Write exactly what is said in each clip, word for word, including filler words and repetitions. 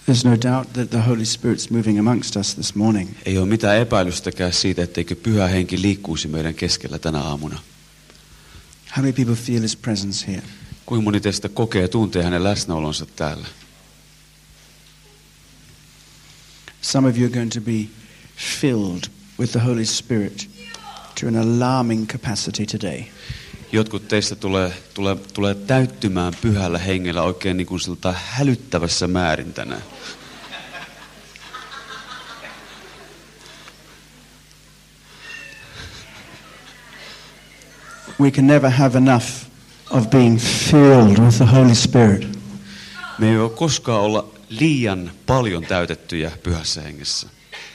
There's no doubt that the Holy Spirit's moving amongst us this morning. Ei ole mitään epäilystäkään siitä, etteikö Pyhä Henki liikkuisi meidän keskellä tänä aamuna. How many people feel His presence here? Kuinka moni teistä kokee ja tuntee hänen läsnäolonsa täällä? Some of you are going to be filled with the Holy Spirit to an alarming capacity today. Jotkut teistä tulee, tulee, tulee täyttymään Pyhällä Hengellä oikein niin kuin siltä hälyttävässä määrin tänään. We can never have enough of being filled with the Holy Spirit. Me ei voi koskaan olla liian paljon täytettyjä Pyhässä Hengessä.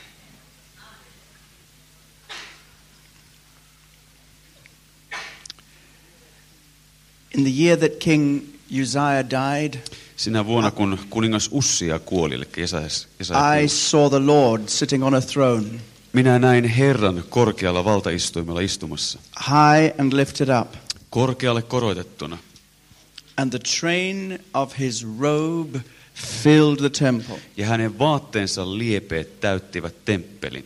In the year that King Uzziah died, sinä vuonna kun kuningas Ussia kuoli, eli Jesajas, I saw the Lord sitting on a throne. Minä näin Herran korkealla valtaistuimella istumassa. High and lifted up. Korkealle korotettuna. And the train of his robe filled the temple. Ja hänen vaatteensa liepeet täyttivät temppelin.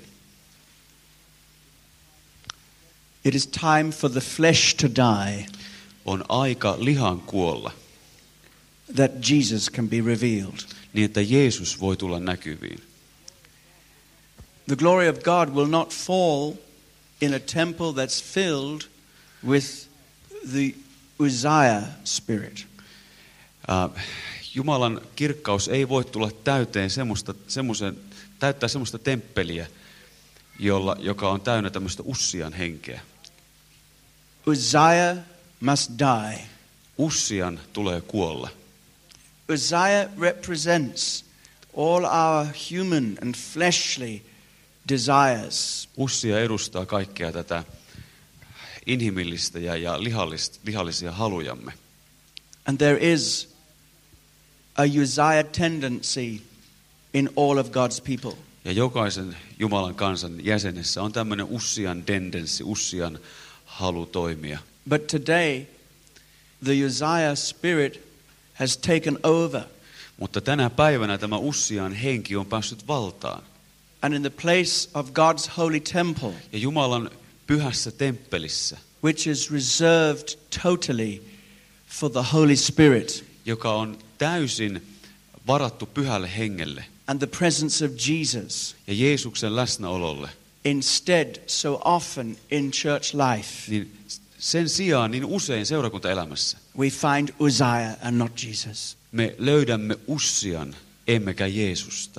It is time for the flesh to die. On aika lihan kuolla. That Jesus can be revealed. Niin että Jeesus voi tulla näkyviin. The glory of God will not fall in a temple that's filled with the Uzziah spirit. Uh, Jumalan kirkkaus ei voi tulla täyteen semmoista, semmoisen, täyttää semmoista temppeliä, jolla, joka on täynnä tämmöistä Ussian henkeä. Uzziah must die. Ussian tulee kuolla. Uzziah represents all our human and fleshly desires. Ussia edustaa kaikkea tätä inhimillistä ja, ja lihallisia halujamme. And there is a Uzziah tendency in all of God's people. Ja jokaisen Jumalan kansan jäsenessä on tämmöinen Ussian tendenssi, Ussian halu toimia. But today the Uzziah spirit has taken over. Mutta tänä päivänä tämä Ussian henki on päässyt valtaan. And in the place of God's holy temple, ja Jumalan pyhässä temppelissä, which is reserved totally for the Holy Spirit, joka on täysin varattu Pyhälle Hengelle, and the presence of Jesus, ja Jeesuksen läsnäololle, instead so often in church life, niin sen sijaan niin usein seurakuntaelämässä we find Uzziah and not Jesus. Me löydämme Ussian, emmekä Jeesusta.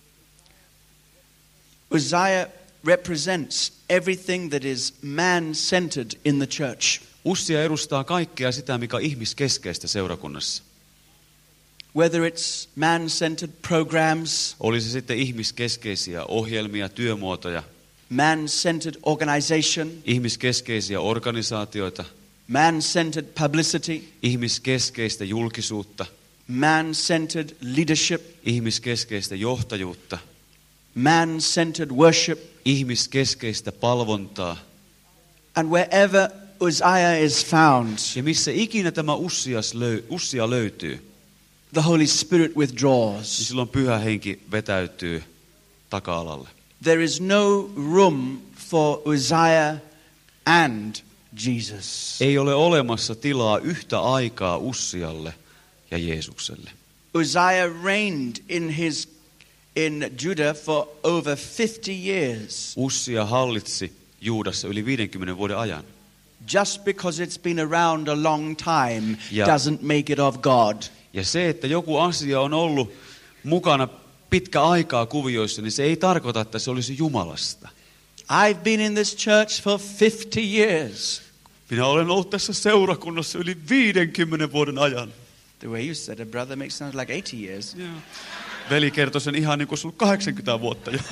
Uzziah represents everything that is man-centered in the church. Ussia edustaa kaikkea sitä, mikä on ihmiskeskeistä seurakunnassa. Whether it's man-centered programs, oli se sitten ihmiskeskeisiä ohjelmia, työmuotoja, man-centered organization, ihmiskeskeisiä organisaatioita, man-centered publicity, ihmiskeskeistä julkisuutta, man-centered leadership, ihmiskeskeistä johtajuutta, man-centered worship, ihmiskeskeistä palvontaa. And wherever Uzziah is found, ja missä ikinä tämä Ussias löy- Ussia löytyy, the Holy Spirit withdraws. niin silloin Pyhä Henki vetäytyy taka-alalle. There is no room for Uzziah and Jesus. Ei ole olemassa tilaa yhtä aikaa Ussialle ja Jeesukselle. Uzziah reigned in his in Judah for over fifty years. Ussia hallitsi Juudassa yli viidenkymmenen vuoden ajan. Just because it's been around a long time ja, doesn't make it of God. Ja se, että joku asia on ollut mukana pitkä aikaa kuvioissa, niin se ei tarkoita, että se olisi Jumalasta. I've been in this church for fifty years. Minä olen ollut tässä seurakunnassa yli viidenkymmenen vuoden ajan. The way you said it, brother, makes sound like eighty years. Yeah. Veli kertoi sen ihan niin kuin sinulla kahdeksankymmentä vuotta jo.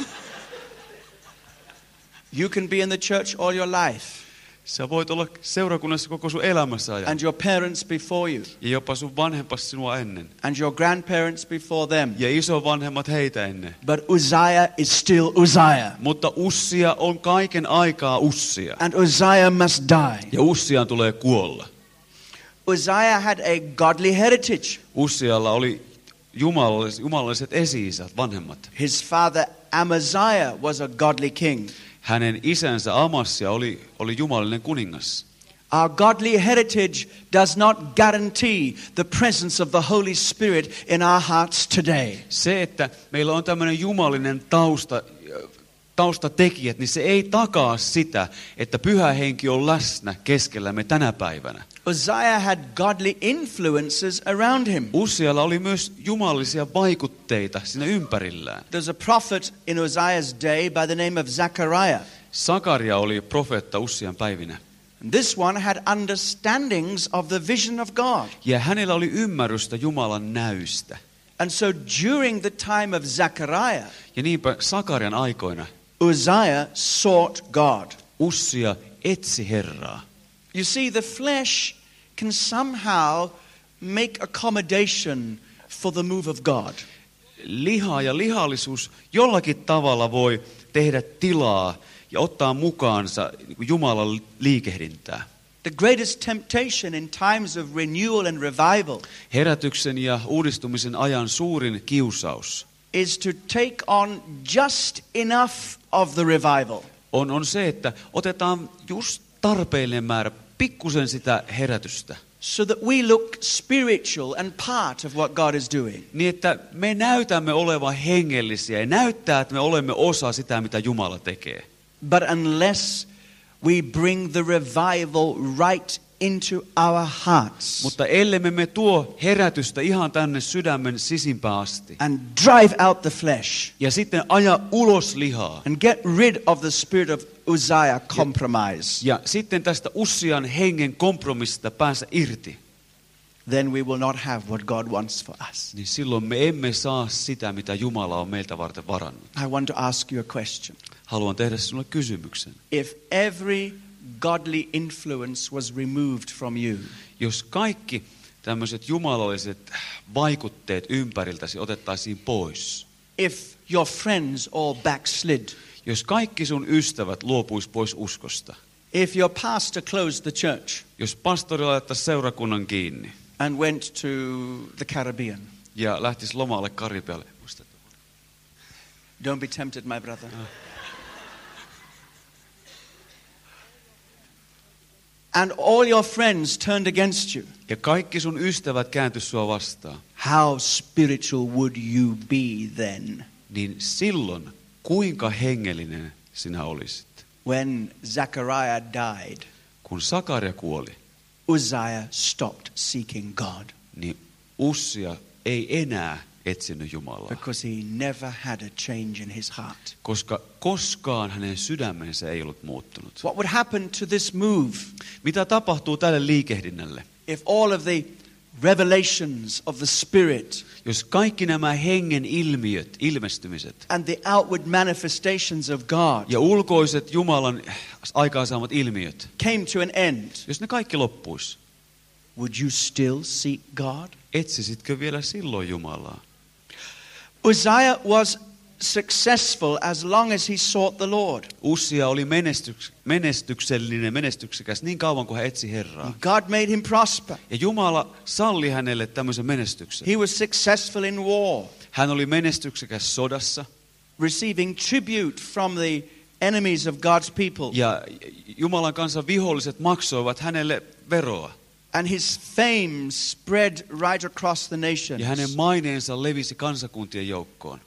You can be in the church all your life. Sä voit olla seurakunnassa koko sun elämässä ajan. And your parents before you. Ja jopa sun vanhempas sinua ennen. And your grandparents before them. Ja isovanhemmat heitä ennen. But Uzziah is still Uzziah. Mutta Ussia on kaiken aikaa Ussia. And Uzziah must die. Ja Ussiaan tulee kuolla. Uzziah had a godly heritage. Ussialla oli jumalalliset, jumalalliset esi-isät, vanhemmat. His father Amaziah was a godly king. Hänen isänsä Amasja oli, oli jumalallinen kuningas. Our godly heritage does not guarantee the presence of the Holy Spirit in our hearts today. Se, että meillä on tämmöinen jumalinen tausta, taustatekijät, niin se ei takaa sitä, että Pyhä Henki on läsnä keskellämme tänä päivänä. Uzziah had godly influences around him. Ussialla oli myös jumalisia vaikutteita siinä ympärillään. There's a prophet in Uzziah's day by the name of Zechariah. Sakaria oli profeetta Ussian päivinä. And this one had understandings of the vision of God. Ja hänellä oli ymmärrystä Jumalan näystä. And so during the time of Zechariah, Ja niinpä Sakarian aikoina Uzziah sought God. Ussia etsi Herraa. You see, the flesh can somehow make accommodation for the move of God. Liha ja lihallisuus jollakin tavalla voi tehdä tilaa ja ottaa mukaansa Jumalan liikehdintää. The greatest temptation in times of renewal and revival Herätyksen ja uudistumisen ajan suurin kiusaus is to take on just enough of the revival. on, on se, että otetaan just tarpeellinen määrä, pikkusen sitä herätystä. So that we look spiritual and part of what God is doing. Niin, että me näytämme olevan hengellisiä ja näyttää, että me olemme osa sitä, mitä Jumala tekee. But unless we bring the revival right into our hearts Mutta ellemme me tuo herätystä ihan tänne sydämen sisimpään asti and drive out the flesh ja sitten aja ulos lihaa and get rid of the spirit of Uzziah compromise, ja sitten tästä Ussian hengen kompromissista päästä irti, then we will not have what God wants for us. niin silloin me emme saa sitä, mitä Jumala on meiltä varten varannut. I want to ask you a question. Haluan tehdä sinulle kysymyksen. If every godly influence was removed from you, Jos kaikki tämmöiset jumalalliset vaikutteet ympäriltäsi otettaisiin pois, if your friends all backslid, jos kaikki sun ystävät luopuis pois uskosta, if your pastor closed the church jos pastori laittaisi seurakunnan kiinni and went to the Caribbean, ja lähtisi lomalle Karibialle, don't be tempted, my brother. And all your friends turned against you, ja kaikki sun ystävät kääntyis sua vastaan, how spiritual would you be then? niin silloin kuinka hengellinen sinä olisit? When Zechariah died, Kun Sakaria kuoli, Uzziah stopped seeking God niin Ussia ei enää etsinyt Jumalaa, because he never had a change in his heart. koska koskaan hänen sydämensä ei ollut muuttunut. What would happen to this move Mitä tapahtuu tälle liikehdinnälle? if all of the revelations of the Spirit Jos kaikki nämä hengen ilmiöt, ilmestymiset and the outward manifestations of God ja ulkoiset Jumalan aikaansaamat ilmiöt, came to an end, jos ne kaikki loppuisi, would you still seek God? etsisitkö vielä silloin Jumalaa? Uzziah was successful as long as he sought the Lord. Ussia oli menestyks, menestyksellinen, menestyksekäs niin kauan kuin hän etsi Herraa. God made him prosper. Ja Jumala salli hänelle tämmöisen menestyksen. He was successful in war, Hän oli menestyksekäs sodassa receiving tribute from the enemies of God's people. ja Jumalan kansan viholliset maksoivat hänelle veroa. And his fame spread right across the nations. Ja hänen maineensa levisi kansakuntien joukkoon.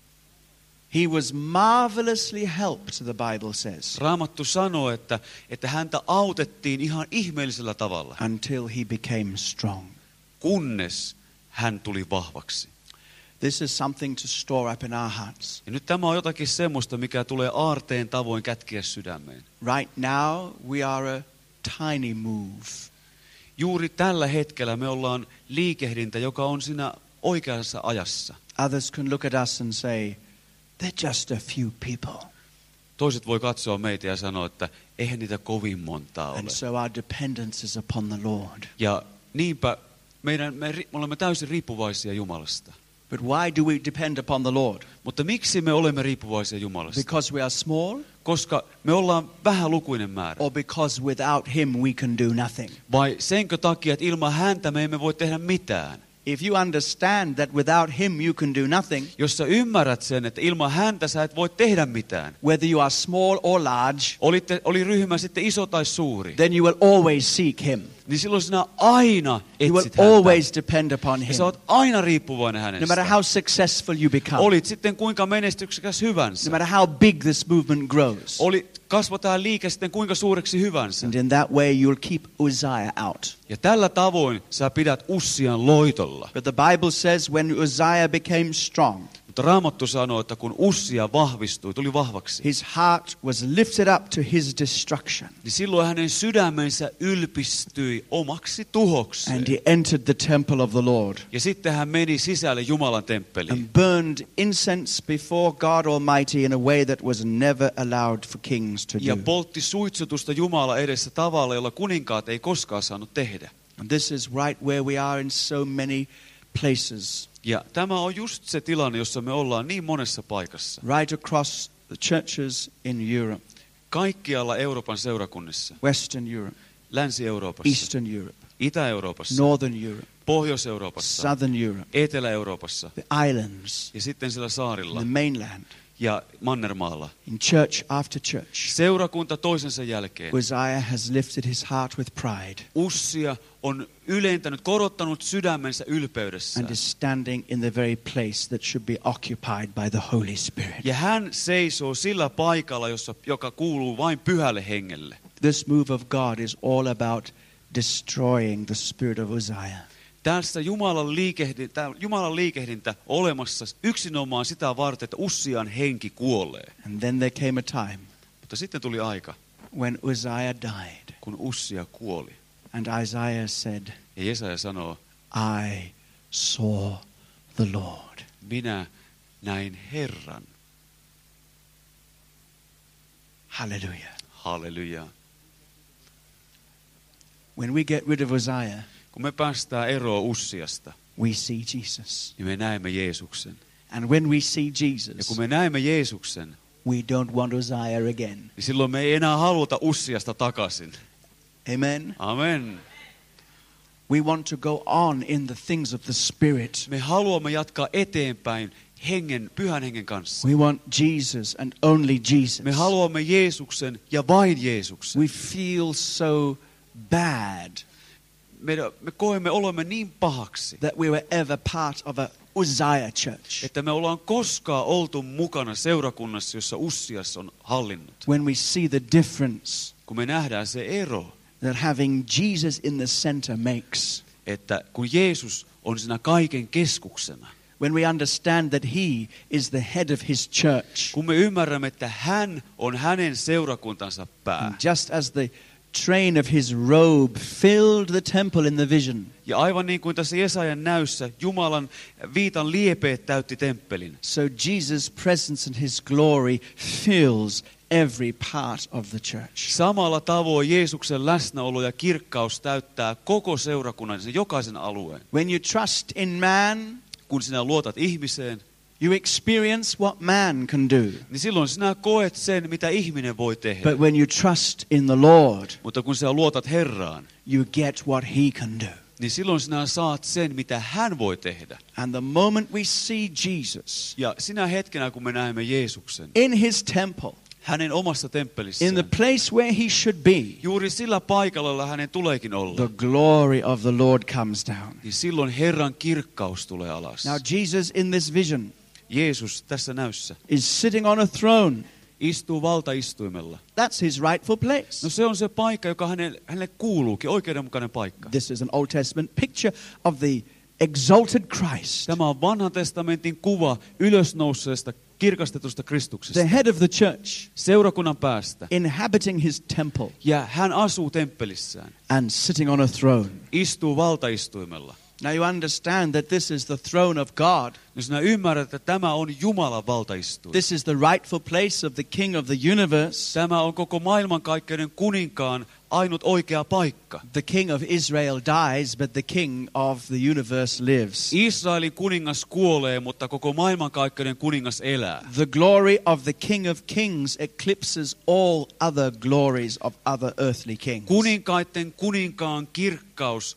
He was marvelously helped, the Bible says, Raamattu sanoo, että, että häntä autettiin ihan ihmeellisellä tavalla, until he became strong. kunnes hän tuli vahvaksi. This is something to store up in our hearts. Ja nyt tämä on jotakin semmoista, mikä tulee aarteen tavoin kätkeä sydämeen. Right now, we are a tiny move. Juuri tällä hetkellä me ollaan liikehdintä, joka on siinä oikeassa ajassa. Others can look at us and say, they're just a few people. Toiset voi katsoa meitä ja sanoa, että eihän niitä kovin montaa ole. And so our dependence is upon the Lord. Ja niinpä meidän, me, me olemme täysin riippuvaisia Jumalasta. But why do we depend upon the Lord? Mutta miksi me olemme riippuvaisia Jumalasta? Because we are small, Koska me ollaan vähälukuinen määrä. or because without him we can do nothing? Vai senkö takia, että ilman häntä me emme voi tehdä mitään? If you understand that without him you can do nothing, Jos sä ymmärrät sen, että ilman häntä sä et voi tehdä mitään. whether you are small or large, Olitte, oli ryhmä sitten iso tai suuri. then you will always seek him. Niin silloin sinä aina You will etsit häntä. always depend upon Ja him. sä oot aina riippuvainen No hänestä. matter how successful you become, Olit sitten kuinka menestyksekäs hyvänsä. no matter how big this movement grows. Oli, kasvo tämä liike sitten kuinka suureksi hyvänsä. And in that way you'll keep Uzziah out. Ja tällä tavoin sä pidät Ussian loitolla. But the Bible says when Uzziah became strong, Mutta Raamattu sanoo, että kun Ussia vahvistui, tuli vahvaksi, his heart was lifted up to his destruction. niin silloin hänen sydämensä ylpistyi omaksi tuhokseen. And he entered the temple of the Lord Ja sitten hän meni sisälle Jumalan temppeliin. and burned incense before God Almighty in a way that was never allowed for kings to Ja do. poltti suitsutusta Jumala edessä tavalla, jolla kuninkaat ei koskaan saanut tehdä. And this is right where we are in so many places, Ja tämä on just se tilanne, jossa me ollaan niin monessa paikassa. right across the churches in Europe, Kaikkialla Euroopan seurakunnissa, Western Europe, Länsi-Euroopassa, Eastern Europe, Itä-Euroopassa, Northern Europe, Pohjois-Euroopassa, Southern Europe, Etelä-Euroopassa the islands, ja sitten siellä saarilla the mainland, ja Mannermaalla. in church after church. Seurakunta toisensa jälkeen. Uzziah has lifted his heart with pride Ussia on ylentänyt, korottanut sydämensä and ylpeydessään. is standing in the very place that should be occupied by the Holy Spirit. Ja hän seisoo sillä paikalla, jossa, joka kuuluu vain pyhälle hengelle. This move of God is all about destroying the spirit of Uzziah. Tässä Jumalan liikehdintä, Jumalan liikehdintä olemassa yksinomaan sitä varten, että Ussian henki kuolee. And then there came a time Mutta sitten tuli aika, when Uzziah died, kun Ussia kuoli. and Isaiah said, Ja Jesaja sanoo, I saw the Lord. minä näin Herran. Hallelujah. Halleluja. When we get rid of Uzziah, Kun me päästään eroon Ussiasta, we see Jesus. niin me näemme Jeesuksen. And when we see Ja Jesus, kun me näemme Jeesuksen, we don't want Uzziah again. niin silloin me ei enää haluta Ussiasta takaisin. Amen. Amen. We want to go on in the things of the Spirit. Me haluamme jatkaa eteenpäin hengen, pyhän hengen kanssa. We want Jesus and only Jesus. Me haluamme Jeesuksen ja vain Jeesuksen. We feel so bad Me, me koemme olemme niin pahaksi, that we were ever part of a Uzziah church. että me ollaan koskaan oltu mukana seurakunnassa, jossa Ussias on hallinnut. When we see the difference Kun me nähdään se ero, that having Jesus in the center makes. että kun Jeesus on siinä kaiken keskuksena, When we understand that he is the head of his church. kun me ymmärrämme, että hän on hänen seurakuntansa pää. And just as the train of his robe filled the temple in the vision, Ja aivan niin kuin tässä Jesajan näyssä, Jumalan viitan liepeet täytti temppelin. so Jesus' presence and his glory fills every part of the church. Samalla tavoin Jeesuksen läsnäolo ja kirkkaus täyttää koko seurakunnan, sen jokaisen alueen. When you trust in man, Kun sinä luotat ihmiseen, you experience what man can do. niin silloin sinä koet sen, mitä ihminen voi tehdä. But when you trust in the Lord, Mutta kun sinä luotat Herraan, you get what he can do. niin silloin sinä saat sen, mitä hän voi tehdä. And the moment we see Jesus Ja sinä hetkenä, kun me näemme Jeesuksen, in his temple, hänen omassa in the temppelissään, place where he should be, juuri sillä paikalla, jolla hänen tuleekin olla, the glory of the Lord comes down. niin silloin Herran kirkkaus tulee alas. Now Jesus in this vision Jeesus tässä näyssä is sitting on a throne. istuu valtaistuimella. That's his rightful place. No se on se paikka, joka hänelle, hänelle kuuluukin, oikeudenmukainen paikka. This is an Old Testament picture of the exalted Christ, Tämä on vanhan testamentin kuva ylösnouseesta, kirkastetusta Kristuksesta. the head of the church, Seurakunnan päästä. inhabiting his temple Ja hän asuu temppelissään. and sitting on a throne. Istuu valtaistuimella. Now you understand that this is the throne of God. Jos sinä ymmärrät, että tämä on Jumalan valtaistuin. This is the rightful place of the King of the universe. Tämä on koko maailmankaikkeuden kuninkaan ainut oikea paikka. The King of Israel dies, but the King of the universe lives. Israelin kuningas kuolee, mutta koko maailmankaikkeuden kuningas elää. The glory of the King of Kings eclipses all other glories of other earthly kings. Kuninkaiden kuninkaan kirkkaus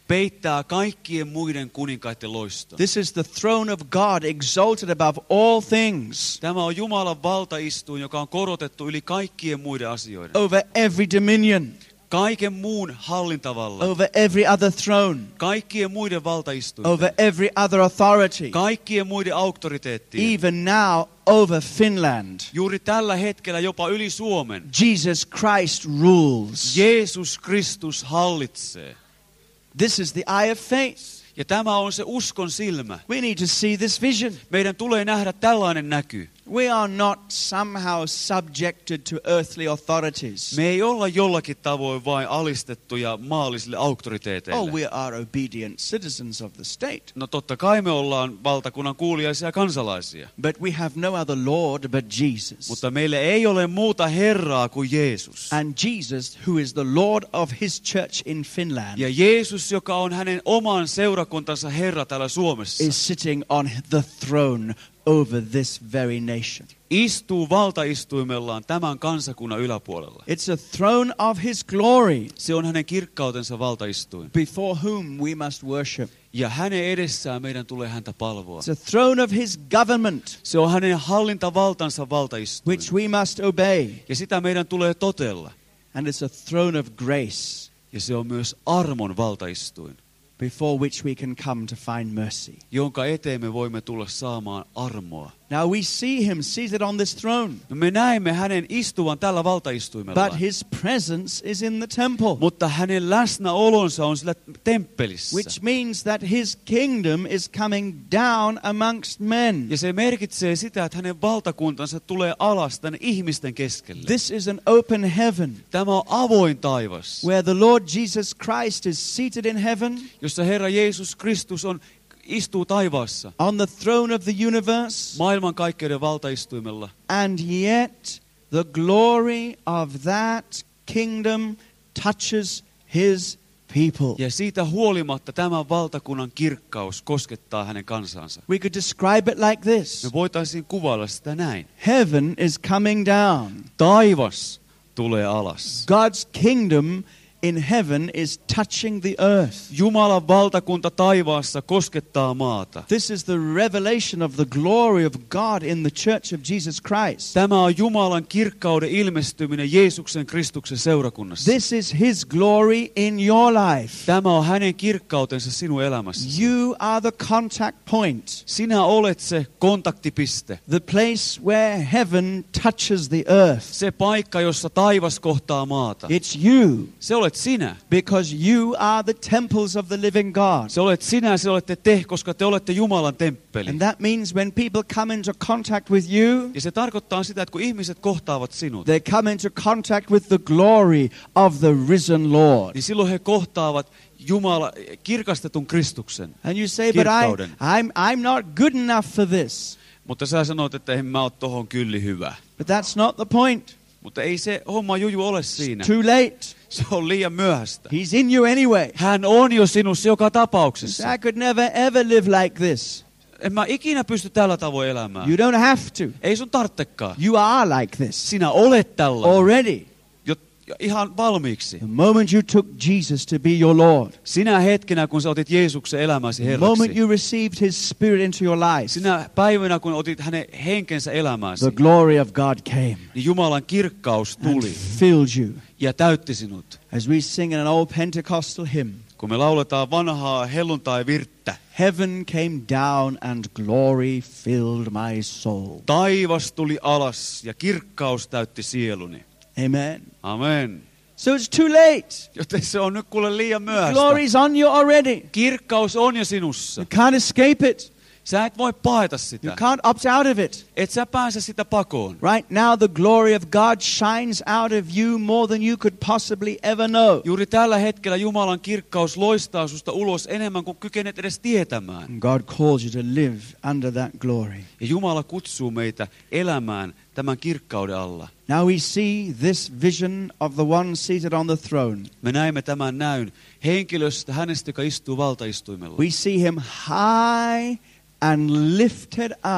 peittää kaikkien muiden kuninkaiden loiston. This is the throne of God, exalted above all things, Tämä on Jumalan valtaistuin, joka on korotettu yli kaikkien muiden asioiden. over every dominion, Kaiken muun hallintavalla. over every other throne, Kaikkien muiden valtaistuinten. over every other authority, Kaikkien muiden auktoriteettien. even now over Finland. Juuri tällä hetkellä jopa yli Suomen. Jesus Christ rules. Jeesus Kristus hallitsee. This is the eye of faith. Ja tämä on se uskon silmä. We need to see this vision. Meidän tulee nähdä tällainen näky. We are not somehow subjected to earthly authorities. Me ei olla jollakin tavoin vain alistettuja maallisille auktoriteeteille. Oh, we are obedient citizens of the state. No totta kai me ollaan valtakunnan kuuliaisia kansalaisia. But we have no other Lord but Jesus. Mutta meillä ei ole muuta Herraa kuin Jeesus. And Jesus, who is the Lord of his church in Finland, Ja Jeesus, joka on hänen oman seurakuntansa Herra täällä Suomessa, is sitting on the throne over this very nation. istuu valtaistuimellaan tämän kansakunnan yläpuolella. It's a throne of his glory, Se on hänen kirkkautensa valtaistuin. before whom we must worship. Ja hänen edessään meidän tulee häntä palvoa. It's a throne of his government, Se on hänen hallintavaltansa valtaistuin. which we must obey. Ja sitä meidän tulee totella. And it's a throne of grace, Ja se on myös armon valtaistuin, before which we can come to find mercy. jonka eteen me voimme tulla saamaan armoa. Now we see him seated on this throne, No me näemme hänen istuvan tällä valtaistuimella. but his presence is in the temple, Mutta hänen läsnäolonsa on sillä temppelissä. which means that his kingdom is coming down amongst men. Ja se merkitsee sitä, että hänen valtakuntansa tulee alas tänne ihmisten keskelle. This is an open heaven, Tämä on avoin taivas, where the Lord Jesus Christ is seated in heaven, jossa Herra Jeesus Kristus on, istuu taivaassa on the throne of the universe, maailmankaikkeuden valtaistuimella. and yet the glory of that kingdom touches his people. Ja siitä huolimatta tämän valtakunnan kirkkaus koskettaa hänen kansansa. We could describe it like this. Me voitaisiin kuvailla sitä näin. Heaven is coming down. Taivas tulee alas. God's kingdom in heaven is touching the earth. Jumalan valtakunta taivaassa koskettaa maata. This is the revelation of the glory of God in the church of Jesus Christ. Tämä on Jumalan kirkkauden ilmestyminen Jeesuksen Kristuksen seurakunnassa. This is his glory in your life. Tämä on hänen kirkkautensa sinun elämässäsi. You are the contact point, Sinä olet se kontaktipiste. the place where heaven touches the earth. Se paikka, jossa taivas kohtaa maata. It's you, Se olet sinä. because you are the temples of the living God. Se olet sinä, se olette te, koska te olette Jumalan temppeli. And that means when people come into contact with you, Ja se tarkoittaa sitä, että kun ihmiset kohtaavat sinut, they come into contact with the glory of the risen Lord. niin silloin he kohtaavat Jumala, kirkastetun Kristuksen. And you say, but I, Kirkkauden. I'm, I'm not good enough for this. Mutta sä sanot, että en mä ole tohon kyllin hyvä. But that's not the point. Mutta ei se homma juju ole siinä. Too late. Se on liian myöhäistä. He's in you anyway. Hän on jo sinussa joka tapauksessa. I could never ever live like this. En mä ikinä pysty tällä tavoin elämään. You don't have to. Ei sun tarttekaan. You are like this Sinä olet tällainen. already. Jo, jo ihan valmiiksi. The moment you took Jesus to be your Lord, Sinä hetkenä, kun sä otit Jeesuksen elämäsi the moment Herraksi. you received his spirit into your life, Sinä päivänä, kun otit hänen henkensä elämääsi, the glory of God came niin Jumalan kirkkaus and tuli filled you. ja täytti sinut. As we sing in an old Pentecostal hymn, Kun me lauletaan vanhaa helluntai-virttä, heaven came down and glory filled my soul. taivas tuli alas ja kirkkaus täytti sieluni. Amen. Amen. So it's too late. Joten se on nyt kuule liian The myöhäistä. glory's on you already. Kirkkaus on jo sinussa. You can't escape it. Sä et voi paeta You sitä. can't opt out of it. Et sä pääse sitä pakoon. Right now, the glory of God shines out of you more than you could possibly ever know. Juuri tällä hetkellä Jumalan kirkkaus loistaa susta ulos enemmän kuin kykenet edes tietämään. And God calls you to live under that glory. Ja Jumala kutsuu meitä elämään tämän kirkkauden alla. Now we see this vision of the one seated on the throne. Me näemme tämän näyn henkilöstä, hänestä, joka istuu valtaistuimella. We see him high and lifted up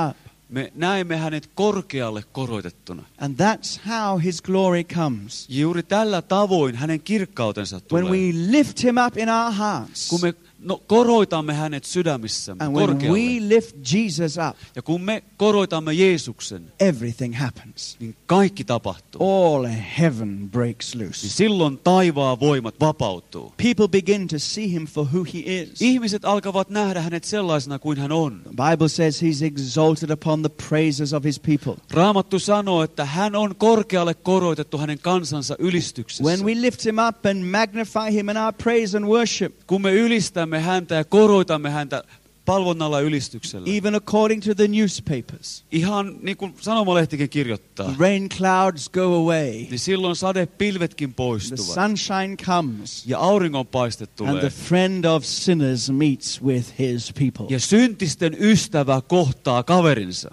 Me näemme hänet korkealle korotettuna. And that's how his glory comes. Ja juuri tällä tavoin hänen kirkkautensa tulee. When we lift him up in our hearts. Kun me no, koroitamme hänet sydämissämme And when korkealle. we lift Jesus up. Ja kun me koroitamme Jeesuksen, Everything happens. niin kaikki tapahtuu. All heaven breaks Niin loose. silloin taivaan voimat vapautuu. People begin to see him for who he is. Ihmiset alkavat nähdä hänet sellaisena kuin hän on. The Bible says he's exalted upon the praises of his people. Raamattu sanoo, että hän on korkealle koroitettu hänen kansansa ylistyksessä. When we lift him up and magnify him in our praise and worship, Kun me ylistämme häntä ja koroitamme häntä palvonnalla ja ylistyksellä. even according to the newspapers, Ihan niin kuin sanomalehtikin kirjoittaa. the rain clouds go away, Niin silloin sadepilvetkin the poistuvat. sunshine comes, Ja auringonpaiste and tulee. the friend of sinners meets with his people. Ja syntisten ystävä kohtaa kaverinsa.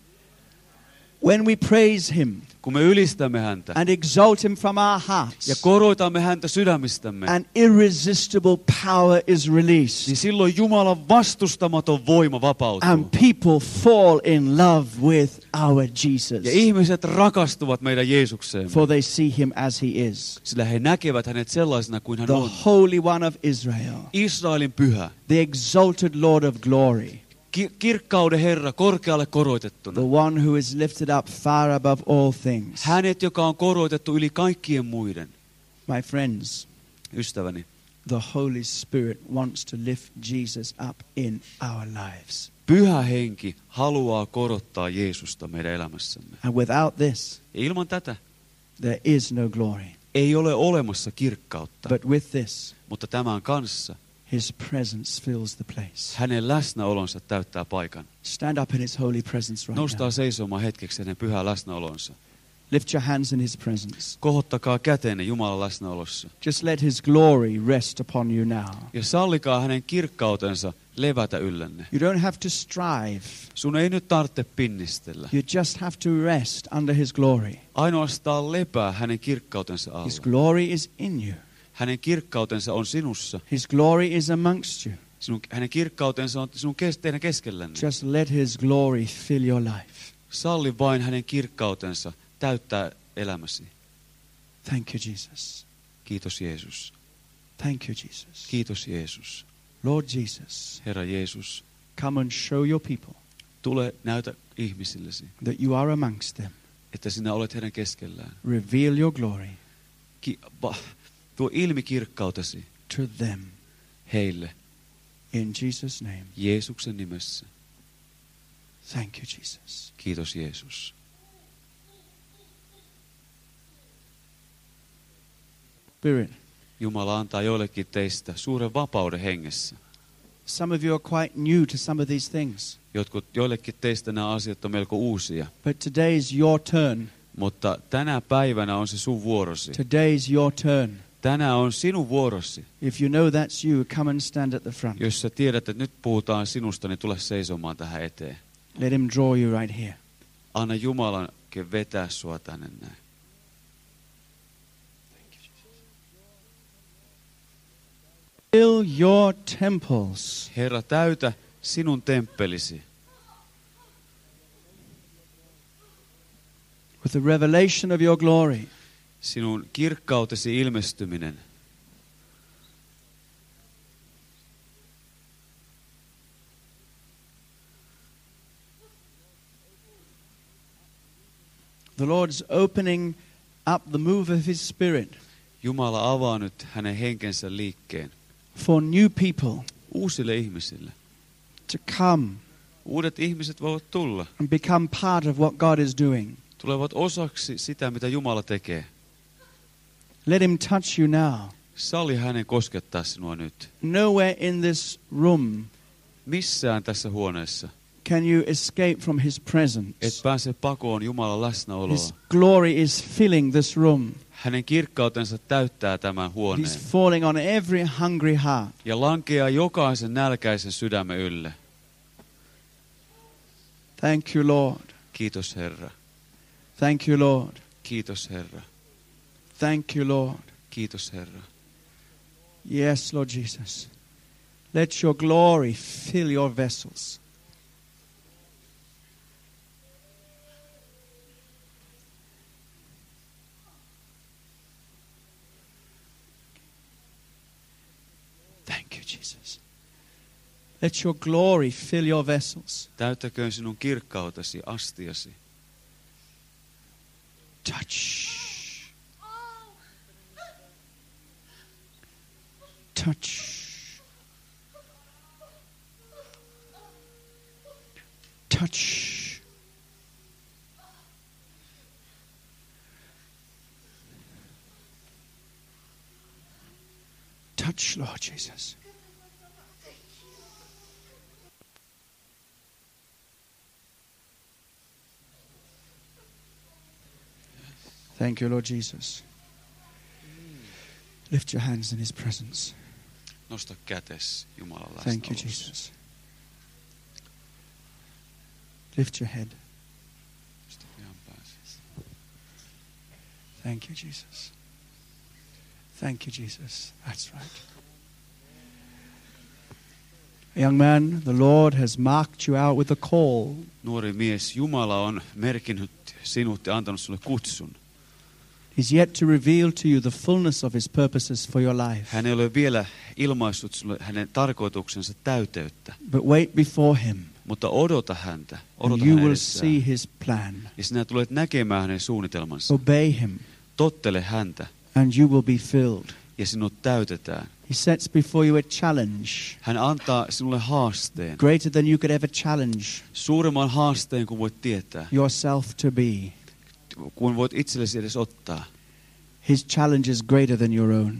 When we praise him Kun me ylistämme häntä and exalt him from our hearts, ja koroitamme häntä sydämistämme, an irresistible power is released, niin silloin Jumalan vastustamaton voima vapautuu. and people fall in love with our Jesus, Ja ihmiset rakastuvat meidän Jeesukseen, for they see him as he is, sillä he näkevät hänet sellaisena kuin hän the on. Holy One of Israel, Israelin pyhä, the exalted Lord of glory, ki- kirkkauden Herra, korkealle koroitettuna. the one who is lifted up far above all things. Hänet, joka on koroitettu yli kaikkien muiden. My friends, Ystäväni, the Holy Spirit wants to lift Jesus up in our lives. Pyhä Henki haluaa korottaa Jeesusta meidän elämässämme. And without this, Ja ilman tätä there is no glory. ei ole olemassa kirkkautta, But with this, mutta tämän kanssa his presence fills the place. hänen läsnäolonsa täyttää paikan. Stand up in his holy presence right now. Noustaa seisomaan hetkeksi hänen pyhää läsnäolonsa. Lift your hands in his presence. Kohottakaa käteenne Jumalan läsnäolossa. Just let his glory rest upon you now. Ja sallikaa hänen kirkkautensa levätä yllänne. You don't have to strive. Sun ei nyt tarvitse pinnistellä. You just have to rest under his glory. Ainoastaan lepää hänen kirkkautensa His alla. glory is in you. Hänen kirkkautensa on sinussa. His glory is amongst you. Sinun, hänen kirkkautensa on sinun kes, teidän keskellänne. Just let his glory fill your life. Salli vain hänen kirkkautensa täyttää elämäsi. Thank you, Jesus. Kiitos Jeesus. Thank you, Jesus. Kiitos Jeesus. Lord Jesus, Herra Jeesus, come and show your people tule näytä ihmisillesi, that you are amongst them. että sinä olet heidän keskellään. Reveal your glory Ki, va, tuo ilmi kirkkautesi to them. heille In Jesus' name. Jeesuksen nimessä. Thank you, Jesus. Kiitos Jeesus. Spirit, Jumala antaa joillekin teistä suuren vapauden hengessä. some of you are quite new to some of these things. Jotkut, joillekin teistä nämä asiat on melko uusia. But today is your turn. Mutta tänä päivänä on se sun vuorosi. Today is your turn. Tänään on sinun vuorosi. If you know that's you, come and stand at the front. Jos sä tiedät, että nyt puhutaan sinusta, niin tule seisomaan tähän eteen. Let him draw you right here. Anna Jumalan vetää sua tänne näin. Fill your temples Herra, täytä sinun temppelisi with the revelation of your glory. sinun kirkkautesi ilmestyminen. The Lord's opening up the move of his spirit Jumala avaa nyt hänen henkensä liikkeen for new people uusille ihmisille. to come Uudet ihmiset voivat tulla, and become part of what God is doing. tulevat osaksi sitä, mitä Jumala tekee. Let him touch you now. Salli hänen koskettaa sinua nyt. Nowhere in this room Missään tässä huoneessa can you escape from his presence. et pääse pakoon Jumalan läsnäoloa. His glory is filling this room. Hänen kirkkautensa täyttää tämän He's huoneen falling on every hungry heart. ja lankeaa jokaisen nälkäisen sydämen ylle. Thank you, Lord. Kiitos Herra. Thank you, Lord. Kiitos Herra. Thank you, Lord. Kiitos Herra. Yes, Lord Jesus. Let your glory fill your vessels. Jesus. Let your glory fill your vessels. Täyttäköön sinun kirkkautesi astiasi. Touch. Touch. Touch. Touch, Lord Jesus. Thank you, Lord Jesus. Lift your hands in His presence. Nosta kätes Jumalan Thank you, läsnäolossa. Jesus. Lift your head. Nosta pian pääsisi. Thank you, Jesus. Thank you, Jesus. That's right. Young man, the Lord has marked you out with a call. Nuori mies, Jumala on merkinnyt sinut ja antanut sinulle kutsun. He's yet to reveal to you the fullness of His purposes for your life. Hän ei ole vielä ilmaissut sinulle hänen tarkoituksensa täyteyttä, But wait before Him, mutta odota häntä. and Odota you hänen will edessään. see His plan. Ja sinä tulet näkemään hänen suunnitelmansa. Obey Him, Tottele häntä and you will be filled. ja sinut täytetään. He sets before you a challenge, Hän antaa sinulle haasteen. greater than you could ever challenge Suuremman haasteen kuin voit tietää, yourself to be. kuin voit itsellesi edes ottaa. His challenge is greater than your own.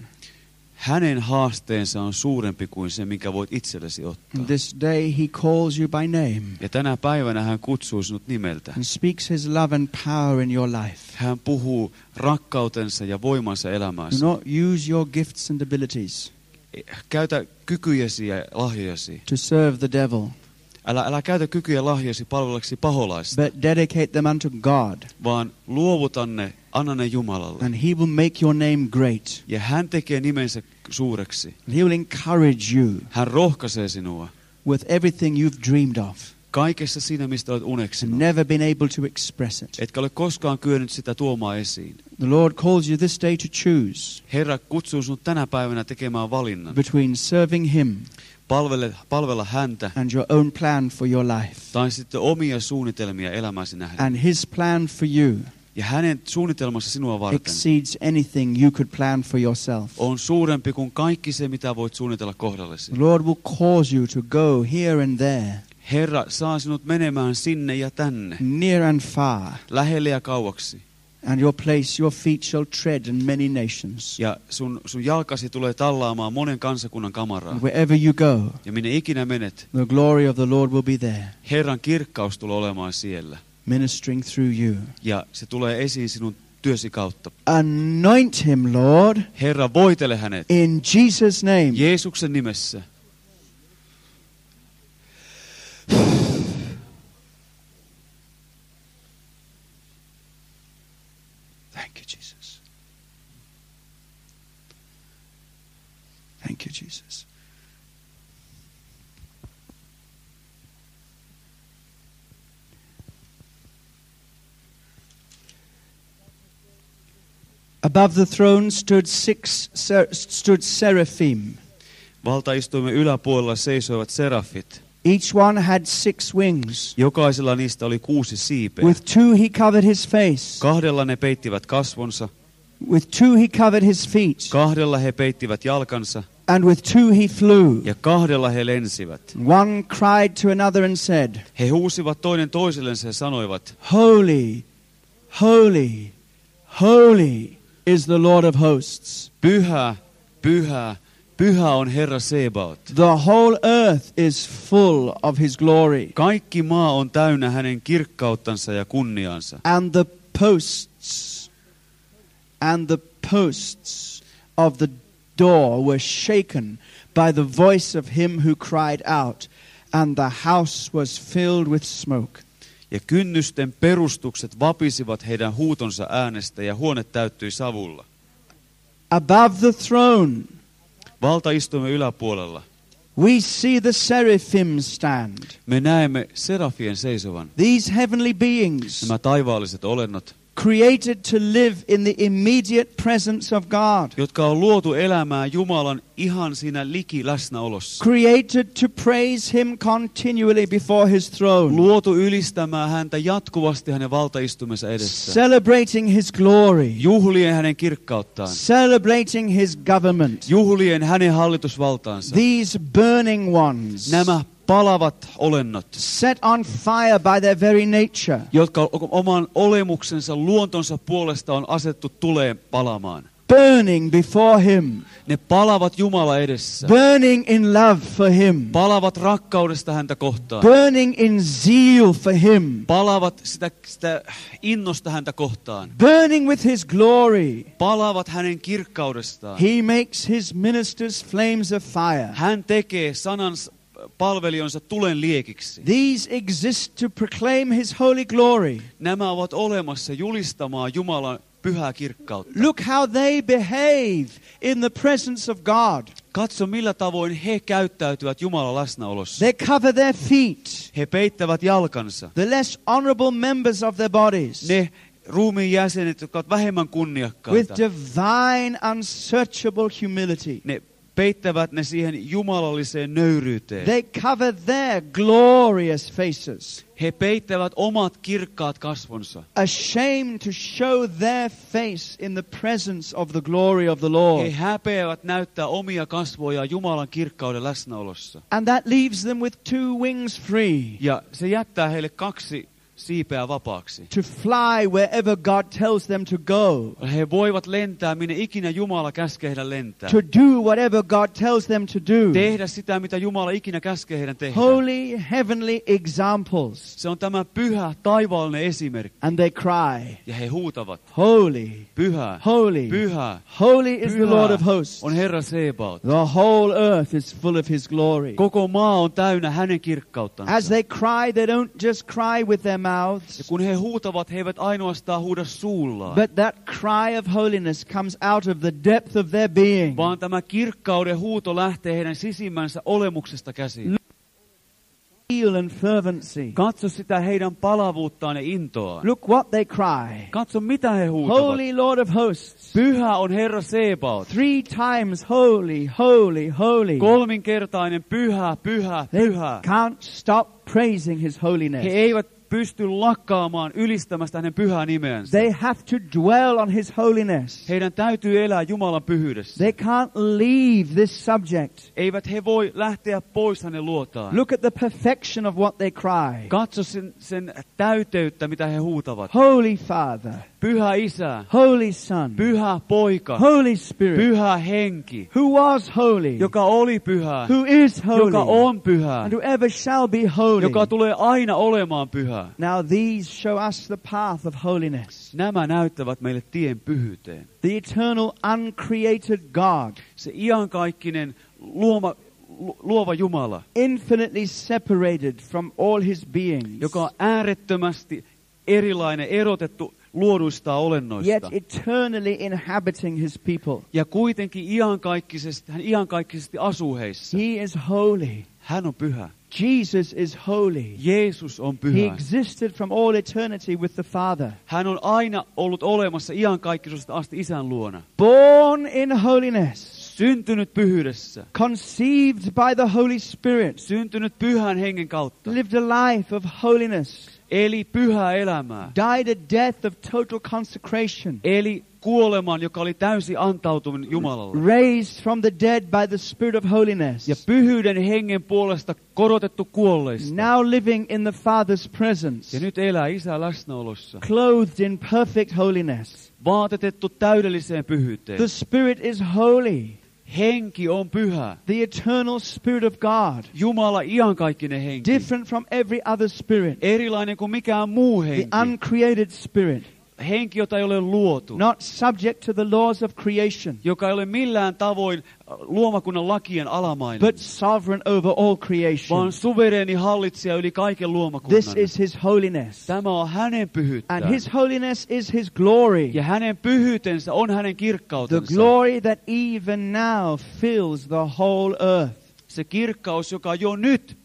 Hänen haasteensa on suurempi kuin se, minkä voit itsellesi ottaa. And this day He calls you by name Ja tänä päivänä hän kutsuu sinut nimeltä. and speaks His love and power in your life. Hän puhuu rakkautensa ja voimansa elämääsi. Do not use your gifts and abilities Käytä kykyjäsi ja lahjojasi. to serve the devil, Älä, älä käytä kykyjä ja lahjojasi palveluksi paholaista, but dedicate them unto God, vaan luovuta ne, anna ne Jumalalle. and He will make your name great. Ja hän tekee nimensä suureksi. And He will encourage you Hän rohkaisee sinua with everything you've dreamed of kaikessa siinä, mistä olet and uneksinut. never been able to express it. Etkä ole koskaan kyennyt sitä tuomaan esiin. The Lord calls you this day to choose Herra kutsuu sinut tänä päivänä tekemään valinnan. between serving Him Palvele, palvella häntä and your own plan for your life. tai sitten omia suunnitelmia elämäsi nähden. And His plan for you Ja hänen suunnitelmansa sinua varten exceeds anything you could plan for yourself. on suurempi kuin kaikki se, mitä voit suunnitella kohdallesi. The Lord will cause you to go here and there, Herra saa sinut menemään sinne ja tänne, near and far, lähelle ja kauaksi. and your place, your feet shall tread in many nations. Ja sun, sun jalkasi tulee tallaamaan monen kansakunnan kamaraa. And wherever you go, Ja minne ikinä menet, the glory of the Lord will be there, Herran kirkkaus tulee olemaan siellä. ministering through you. Ja se tulee esiin sinun työsi kautta. Anoint Him, Lord, Herra, voitele hänet in Jesus' name. Jeesuksen nimessä. Thank you, Jesus. Thank you, Jesus. Above the throne stood six ser- stood seraphim. Valtaistuimen yläpuolella seisoivat serafit. Each one had six wings. Jokaisella niistä oli kuusi siipeä. With two he covered his face. Kahdella ne peittivät kasvonsa, With two he covered his feet. kahdella he peittivät jalkansa And with two he flew. ja kahdella he lensivät. One cried to another and said, He huusivat toinen toisellensa ja sanoivat, Holy, holy, holy is the Lord of hosts. pyhä, pyhä, pyhä on Herra Sebaot. The whole earth is full of his glory. Kaikki maa on täynnä hänen kirkkauttansa ja kunniansa. And the posts, and the posts of the door were shaken by the voice of him who cried out, and the house was filled with smoke. Ja kynnysten perustukset vapisivat heidän huutonsa äänestä ja huone täyttyi savulla. Above the throne, Valtaistuimen yläpuolella we see the seraphim stand. me näemme serafien seisovan. These heavenly beings, Nämä taivaalliset olennot, created to live in the immediate presence of God, jotka on luotu elämään Jumalan ihan siinä liki läsnäolossa. created to praise Him continually before His throne, Luotu ylistämään häntä jatkuvasti hänen valtaistumensa edessä. celebrating His glory, Juhlien hänen kirkkauttaan. celebrating His government. Juhlien hänen hallitusvaltaansa. These burning ones, Nämä palavat olennot, set on fire by their very nature, jotka oman olemuksensa, luontonsa puolesta on asettu tuleen palamaan. burning before Him, Ne palavat Jumala edessä. burning in love for Him, Palavat rakkaudesta häntä kohtaan. burning in zeal for Him, Palavat sitä, sitä innosta häntä kohtaan. burning with His glory. Palavat hänen kirkkaudestaan. He makes His ministers flames of fire. Hän tekee sanan palvelijonsa tulen liekiksi. These exist to proclaim His holy glory. Nämä ovat olemassa julistamaan Jumalan pyhää kirkkautta. Look how they behave in the presence of God. Katso, millä tavoin he käyttäytyvät Jumalan läsnäolossa. They cover their feet, He peittävät jalkansa. the less honorable members of their bodies, Ne ruumiin jäsenet, jotka ovat vähemmän with kunniakkaita, divine, unsearchable humility. ne peittävät ne siihen jumalalliseen nöyryyteen. They cover their glorious faces, He peittävät omat kirkkaat kasvonsa. ashamed to show their face in the presence of the glory of the He Lord. häpeävät näyttää omia kasvojaan Jumalan kirkkauden läsnäolossa. And that leaves them with two wings free Ja se jättää heille kaksi siipeä vapaaksi. to fly wherever God tells them to go, He voivat lentää, minne ikinä Jumala käskee heidän lentää. to do whatever God tells them to do. Tehdä sitä, mitä Jumala ikinä käskee heidän tehdä. Holy, heavenly examples. Se on tämä pyhä, taivaallinen esimerkki. And they cry, Ja he huutavat, holy, pyhä, holy, pyhä, holy is the Lord of pyhä hosts. on Herra Sebaot. The whole earth is full of His glory. Koko maa on täynnä hänen kirkkauttansa. As they cry, they don't just cry with their Ja mouths, kun he huutavat, he eivät ainoastaan huuda suullaan, but that cry of holiness comes out of the depth of their being. vaan tämä kirkkauden huuto lähtee heidän sisimmänsä olemuksesta käsin. Zeal and fervency. Katso sitä heidän palavuuttaan ja intoaan. Look what they cry. Katso, mitä he huutavat. Holy Lord of hosts. Pyhä on Herra Sebaot. Three times holy, holy, holy. Kolminkertainen pyhä, pyhä, They pyhä. can't stop praising His He holiness. eivät pysty lakkaamaan ylistämästä hänen pyhää nimeänsä. They have to dwell on His holiness. Heidän täytyy elää Jumalan pyhyydessä. They can't leave this subject. Eivät he voi lähteä pois hänen luotaan. Look at the perfection of what they cry. Katso sen, sen täyteyttä, mitä he huutavat. Holy Father, Pyhä Isä, Holy Son, Pyhä Poika, Holy Spirit, Pyhä Henki, who was holy, joka oli pyhä, who is joka holy, on pyhä, and who ever shall be holy. joka tulee aina olemaan pyhä. Now these show us the path of holiness. Nämä näyttävät meille tien pyhyyteen. The eternal uncreated God, Se iankaikkinen luoma, lu- luova Jumala, infinitely separated from all His beings, joka on äärettömästi erilainen, erotettu luoduista yet olennoista. eternally inhabiting His people. Ja kuitenkin iankaikkisesti, hän iankaikkisesti asuu heissä. He is holy. Hän on pyhä. Jesus is holy. Jeesus on He pyhä. existed from all eternity with the Father. Hän on aina ollut olemassa iankaikkisuudesta asti Isän luona. Born in holiness. Syntynyt pyhyydessä. Conceived by the Holy Spirit. Syntynyt pyhän hengen kautta. Lived a life of holiness. Eli pyhää elämää. Died a death of total consecration. Eli kuoleman, joka oli täysi antautuminen Jumalalle. Raised from the dead by the Spirit of holiness. Ja pyhyyden hengen puolesta korotettu kuolleista. Now living in the Father's presence. Ja nyt elää Isän läsnäolossa. Clothed in perfect holiness. Vaatetettu täydelliseen pyhyyteen. The Spirit is holy. Henki on pyhä. The eternal Spirit of God. Jumala iankaikkinen henki. Different from every other spirit. Erilainen kuin mikään muu The henki. uncreated Spirit. Henki, jota ei ole luotu. Not subject to the laws of creation, Joka ei ole millään tavoin luomakunnan lakien alamainen. but sovereign over all creation. Vaan suvereeni hallitsija yli kaiken luomakunnan. This is His holiness. Tämä on hänen And pyhyyttään. His holiness is His glory. Ja hänen pyhyytensä on hänen The kirkkautensa. glory that even now fills the whole earth. Se kirkkaus, joka jo nyt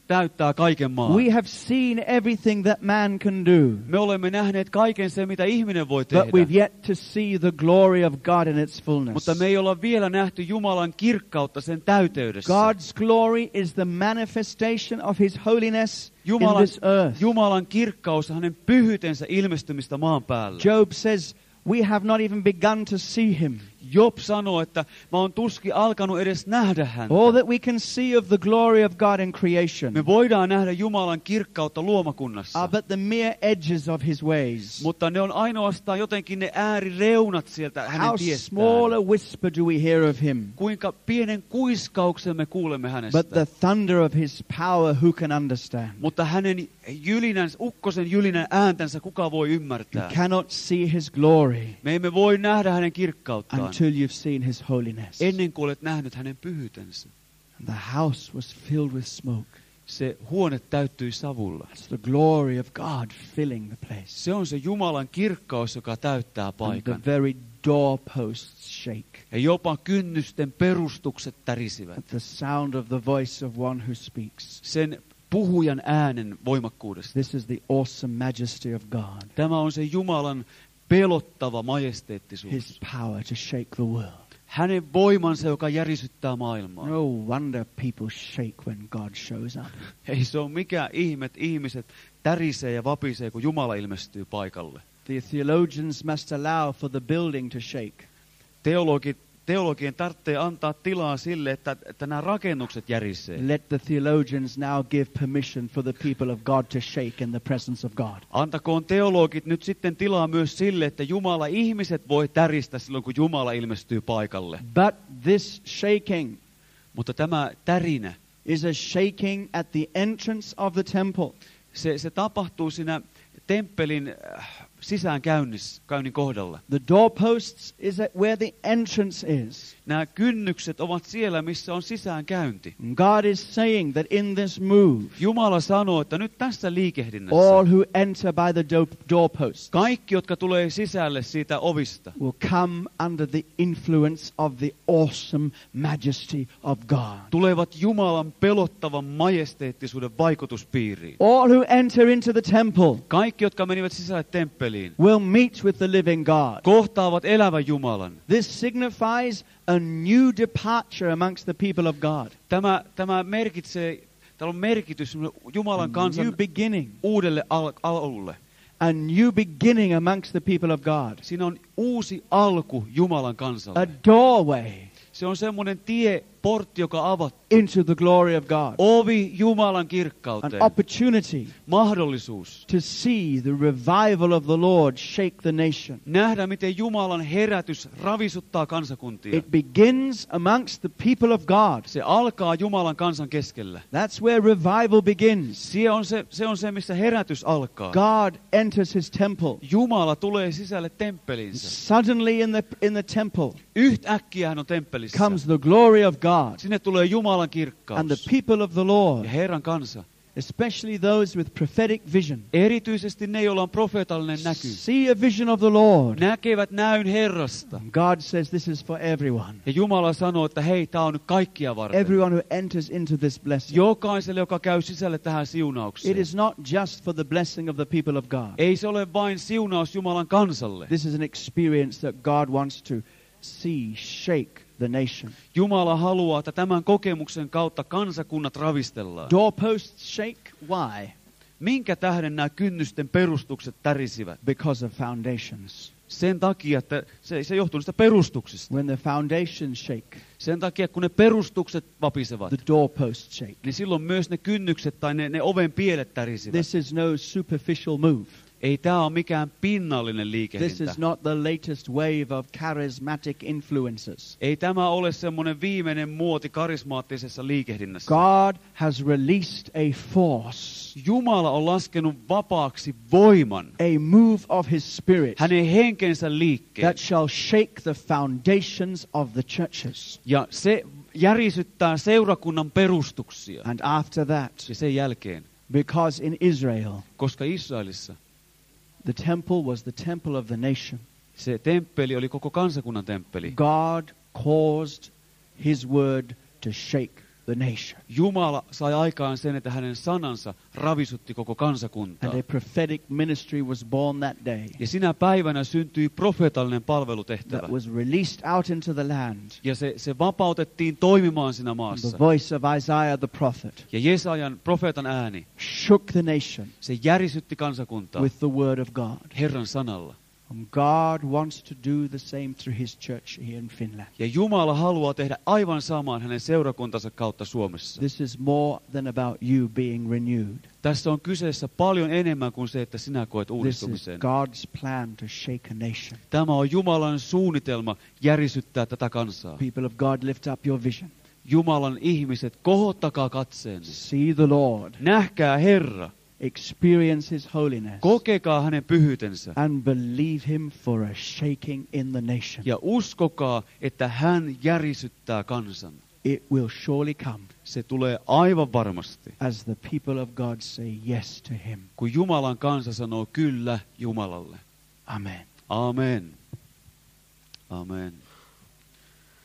täyttää kaiken maan. We have seen everything that man can do, Me olemme nähneet kaiken sen, mitä ihminen voi but tehdä. we've yet to see the glory of God in its fullness. Mutta me ei olla vielä nähty Jumalan kirkkautta sen täyteydessä. God's glory is the manifestation of His holiness in Jumalan, this earth. Jumalan kirkkaus, hänen pyhyytensä ilmestymistä maan päällä. Job says, we have not even begun to see Him. Job sanoo, että mä oon tuskin alkanut edes nähdä häntä. All that we can see of the glory of God in creation Me voidaan nähdä Jumalan kirkkautta luomakunnassa, are but the mere edges of His ways. mutta ne on ainoastaan jotenkin ne äärireunat sieltä hänen How small tiestään. a whisper do we hear of Him, Kuinka pienen kuiskauksen me kuulemme hänestä. but the thunder of His power who can understand? Mutta hänen jylinän, ukkosen jylinän ääntänsä kuka voi You ymmärtää? cannot see His glory Me emme voi nähdä hänen kirkkauttaan until you've seen His holiness. ennen kuin olet nähnyt hänen pyhyytensä. And the house was filled with smoke. Se huone täyttyi savulla. It's the glory of God filling the place. Se on se Jumalan kirkkaus, joka täyttää And paikan. the very doorposts shake Ja jopa kynnysten perustukset tärisivät. at the sound of the voice of one who speaks. Sen puhujan äänen voimakkuudesta. This is the awesome majesty of God, Tämä on se Jumalan pelottava majesteettisuus. His power to shake the world. Hänen voimansa, joka järisyttää maailmaa. No wonder people shake when God shows up. Ei se ole mikään ihme, että ihmiset tärisee ja vapisee, kun Jumala ilmestyy paikalle. The theologians must allow for the building to shake. Teologit, teologien tarvitsee antaa tilaa sille, että, että nämä rakennukset järisee. Let the theologians now give permission for the people of God to shake in the presence of God. Antakoon teologit nyt sitten tilaa myös sille, että Jumala ihmiset voi täristä silloin, kun Jumala ilmestyy paikalle. But this shaking Mutta tämä tärinä, is a shaking at the entrance of the temple. se, se tapahtuu siinä temppelin äh, sisäänkäynnin kohdalla. The doorposts is at where the entrance is. Nämä kynnykset ovat siellä, missä on sisäänkäynti. God is saying that in this move, Jumala sanoo, että nyt tässä liikehdinnässä all who enter by the do- doorposts kaikki, jotka tulee sisälle siitä ovista, will come under the influence of the awesome majesty of God. tulevat Jumalan pelottavan majesteettisuuden vaikutuspiiriin. All who enter into the temple Kaikki, jotka menivät sisälle temppeliin, will meet with the living God. kohtaavat elävän Jumalan. This signifies a new departure amongst the people of God. Tämä, tämä merkitsee, täällä on merkitys Jumalan New kansan beginning. uudelle al- alulle. A new beginning amongst the people of God. Siinä on uusi alku Jumalan A kansalle. doorway Se on semmoinen tie, portti, joka avattu. into the glory of God. Ovi Jumalan An kirkkauteen. opportunity Mahdollisuus to see the revival of the Lord shake the nation. nähdä, miten Jumalan herätys ravisuttaa kansakuntia. It begins amongst the people of God. Se alkaa Jumalan kansan keskellä. That's where revival begins. Se on se, se on se, missä herätys alkaa. God enters His temple. Jumala tulee sisälle temppelinsä. Suddenly in the, in the temple Yhtäkkiä hän on temppelissä. comes the glory of God. Sinne tulee Jumalan kirkkaus. And the people of the Lord, Ja Herran kansa. especially those with prophetic vision, Erityisesti ne, joilla on profeetallinen näky. see a vision of the Lord. Näkevät näyn Herrasta. God says this is for everyone. Ja Jumala sanoo, että hei, tämä on nyt kaikkia varten. Everyone who enters into this blessing. Jokaiselle, joka käy sisälle tähän It siunaukseen. is not just for the blessing of the people of God. Ei se ole vain siunaus Jumalan kansalle. This is an experience that God wants to see shake the nation. Jumala haluaa, että tämän kokemuksen kautta kansakunnat ravistellaan. Doorposts shake. Why? Minkä tähden nämä kynnysten perustukset tärisivät? Because of foundations. Sen takia, että se, se johtuu niistä perustuksista. When the foundations shake, Sen takia, kun ne perustukset vapisevat, the doorposts shake. niin silloin myös ne kynnykset tai ne, ne oven pielet tärisivät. This is no superficial move. Ei tämä ole mikään pinnallinen This liikehdintä. is not the latest wave of charismatic influences. Ei tämä ole semmoinen viimeinen muoti karismaattisessa liikehdinnässä. God has released a force, Jumala on laskenut vapaaksi voiman, a move of His Spirit hänen henkensä liikkeen. that shall shake the foundations of the churches. Ja se järisyttää seurakunnan perustuksia. And after that, Ja sen jälkeen, because in Israel, koska Israelissa the temple was the temple of the nation, se temppeli oli koko kansakunnan temppeli. God caused His word to shake the nation. Jumala sai aikaan sen, että hänen sanansa ravisutti koko kansakuntaa. And a prophetic ministry was born that day Ja sinä päivänä syntyi profeetallinen palvelutehtävä. that was released out into the land. Ja se, se vapautettiin toimimaan siinä And maassa. the voice of Isaiah the prophet Ja Jesajan profeetan ääni, shook the nation se järisytti kansakuntaa with the word of God. Herran sanalla. And God wants to do the same through his church here in Finland. Ja Jumala haluaa tehdä aivan samaan hänen seurakuntansa kautta Suomessa. This is more than about you being renewed. Tässä on kyseessä paljon enemmän kuin se, että sinä koet This is uudistumisen. God's plan to shake a nation. Tämä on Jumalan suunnitelma järisyttää tätä kansaa. People of God, lift up your vision. Jumalan ihmiset, kohottakaa katseenne. See the Lord. Nähkää Herra. Experience his holiness. Kokekaa hänen pyhyytensä. And believe him for a shaking in the nation. Ja uskokaa, että hän järisyttää kansan. It will surely come Se tulee aivan varmasti, as the people of God say yes to him. kun Jumalan kansa sanoo kyllä Jumalalle. Amen. Amen. Amen.